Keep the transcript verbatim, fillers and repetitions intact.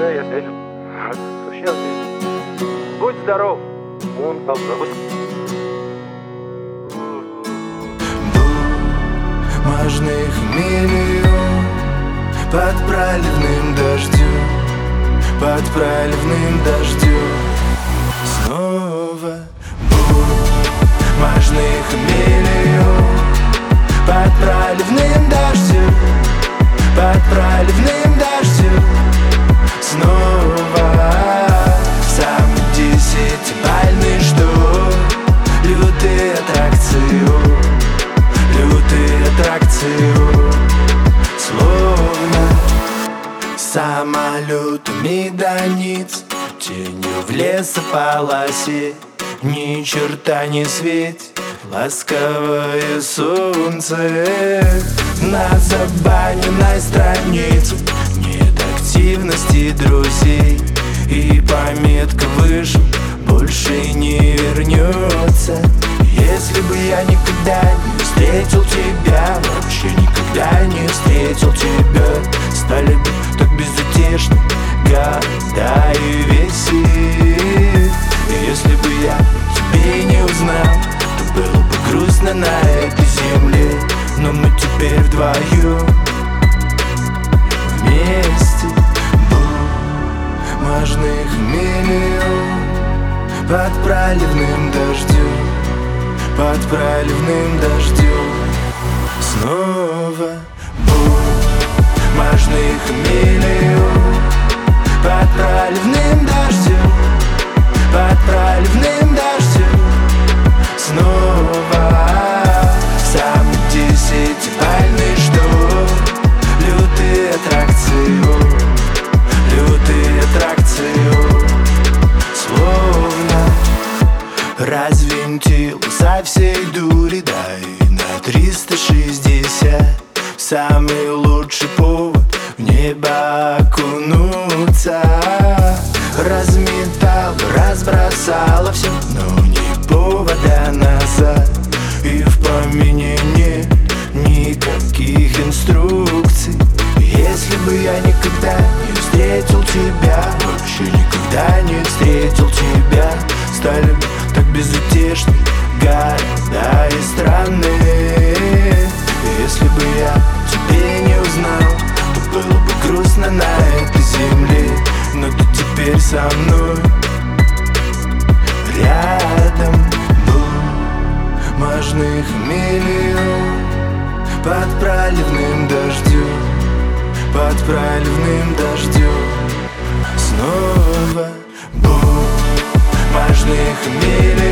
Да, я ответил. Сейчас здесь. Будь здоров. Он там забыл. Бумажных миллион под проливным дождем, под проливным дождем. Снова бумажных миллион под проливным дождем, под проливным дождем. Снова самый десятибальный штурм, лютый аттракцион, лютый аттракцион. Словно самолетами до ниц, тенью в лесополосе, ни черта не светит ласковое солнце. На забаненной странице нет активности друзей, и пометка выше больше не вернется. Если бы я никогда не встретил тебя, вообще никогда не встретил тебя, стали бы так безутешны года и веси. И если бы я тебя не узнал, то было бы грустно на этой земле. Но мы теперь вдвоем вместе. Бумажных миллион под проливным дождем, под проливным дождем. Снова бумажных миллион под проливным дождем, под проливным дождем. Снова самый десятибальный шторм, лютый аттракцион, лютый аттракцион. Словно развинтил со всей дури, да и на триста шестьдесят. Самый лучший повод в небо окунуться. Разметал, разбросала все, но не повода назад. И в помине нет никаких инструкций. Если бы я никогда не встретил тебя, вообще никогда не встретил тебя, стали бы так безутешны города и страны. И если бы я тебя не узнал, то было бы грустно на этой земле. Но ты теперь со мной рядом. Бумажных миллион под проливным дождем, под проливным дождем. Снова бумажных миллион